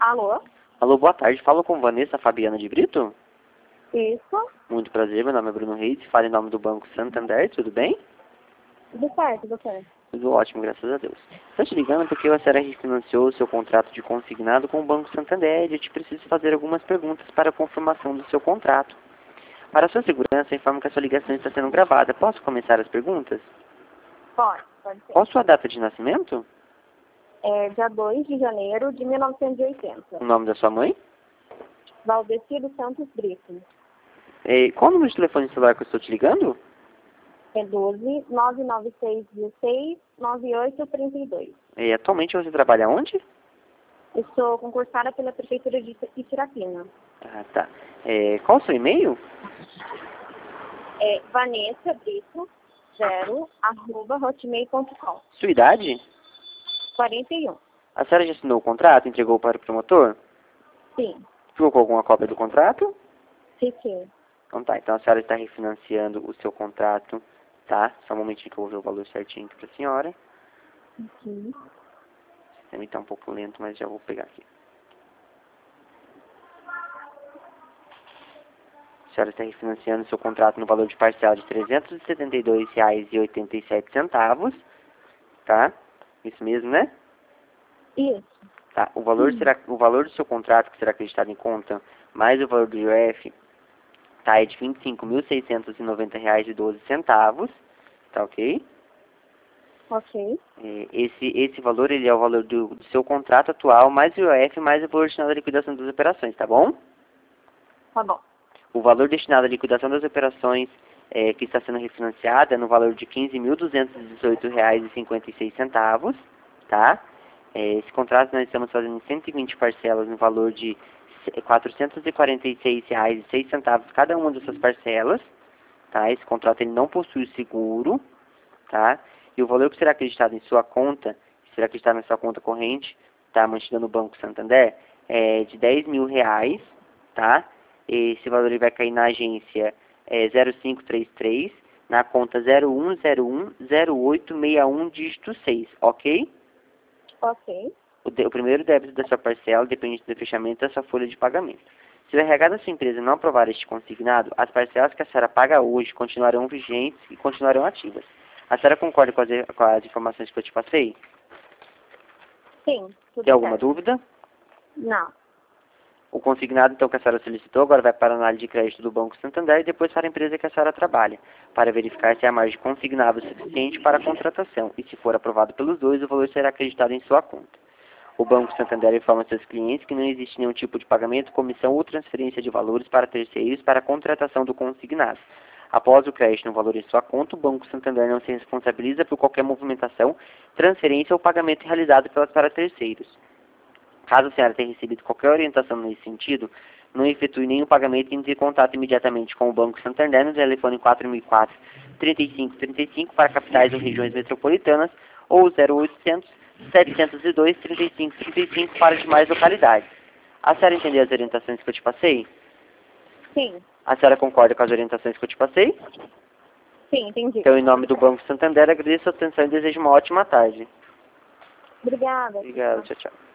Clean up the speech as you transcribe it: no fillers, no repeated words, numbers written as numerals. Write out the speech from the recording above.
Alô? Alô, boa tarde. Falo com Vanessa Fabiana de Brito. Isso? Muito prazer, meu nome é Bruno Reis. Falo em nome do Banco Santander, tudo bem? Tudo certo, tudo certo. Tudo ótimo, graças a Deus. Estou te ligando porque a senhora refinanciou o seu contrato de consignado com o Banco Santander e eu te preciso fazer algumas perguntas para a confirmação do seu contrato. Para a sua segurança, informo que a sua ligação está sendo gravada. Posso começar as perguntas? Pode ser. Qual a sua data de nascimento? É dia 2 de janeiro de 1980. O nome da sua mãe? Valdecido Santos Brito. Qual o número de telefone celular que eu estou te ligando? É 12 996 16 98 32. Atualmente você trabalha onde? Eu sou concursada pela Prefeitura de Itirapina. Ah, tá. Qual o seu e-mail? É Vanessa Brito 0@hotmail.com. Sua idade? 41. A senhora já assinou o contrato? Entregou para o promotor? Sim. Ficou com alguma cópia do contrato? Sim. Então tá, então a senhora está refinanciando o seu contrato, tá? Só um momentinho que eu vou ver o valor certinho aqui para a senhora. Uhum. O sistema está um pouco lento, mas já vou pegar aqui. A senhora está refinanciando o seu contrato no valor de parcela de R$ 372,87, tá? Isso mesmo, né? Isso. Tá, o valor do seu contrato que será acreditado em conta, mais o valor do IOF, tá, é de R$ 25.690,12, tá ok? Ok. Esse valor, ele é o valor do seu contrato atual, mais o IOF, mais o valor destinado à liquidação das operações, tá bom? Tá bom. O valor destinado à liquidação das operações que está sendo refinanciada é no valor de R$ 15.218,56, tá? Esse contrato nós estamos fazendo em 120 parcelas no valor de R$ 446,06 cada uma dessas parcelas, tá? Esse contrato ele não possui seguro, tá? E o valor que será acreditado em sua conta, será acreditado na sua conta corrente, tá? Mantida no Banco Santander, é de R$ 10.000, tá? Esse valor ele vai cair na agência 0533, na conta 01010861 dígito 6, ok? Ok. O primeiro débito da sua parcela depende do fechamento da sua folha de pagamento. Se o RH da sua empresa não aprovar este consignado, as parcelas que a senhora paga hoje continuarão vigentes e continuarão ativas. A senhora concorda com as informações que eu te passei? Sim, tudo Tem alguma certo. dúvida? Não. O consignado, então, que a senhora solicitou, agora vai para a análise de crédito do Banco Santander e depois para a empresa que a senhora trabalha, para verificar se há margem consignável suficiente para a contratação. E se for aprovado pelos dois, o valor será acreditado em sua conta. O Banco Santander informa seus clientes que não existe nenhum tipo de pagamento, comissão ou transferência de valores para terceiros para a contratação do consignado. Após o crédito no valor em sua conta, o Banco Santander não se responsabiliza por qualquer movimentação, transferência ou pagamento realizado para terceiros. Caso a senhora tenha recebido qualquer orientação nesse sentido, não efetue nenhum pagamento e entre em contato imediatamente com o Banco Santander no telefone 4004-3535 para capitais ou regiões metropolitanas ou 0800 702 3535 para demais localidades. A senhora entendeu as orientações que eu te passei? Sim. A senhora concorda com as orientações que eu te passei? Sim, entendi. Então, em nome do Banco Santander, agradeço a atenção e desejo uma ótima tarde. Obrigada. Obrigado, tchau, tchau.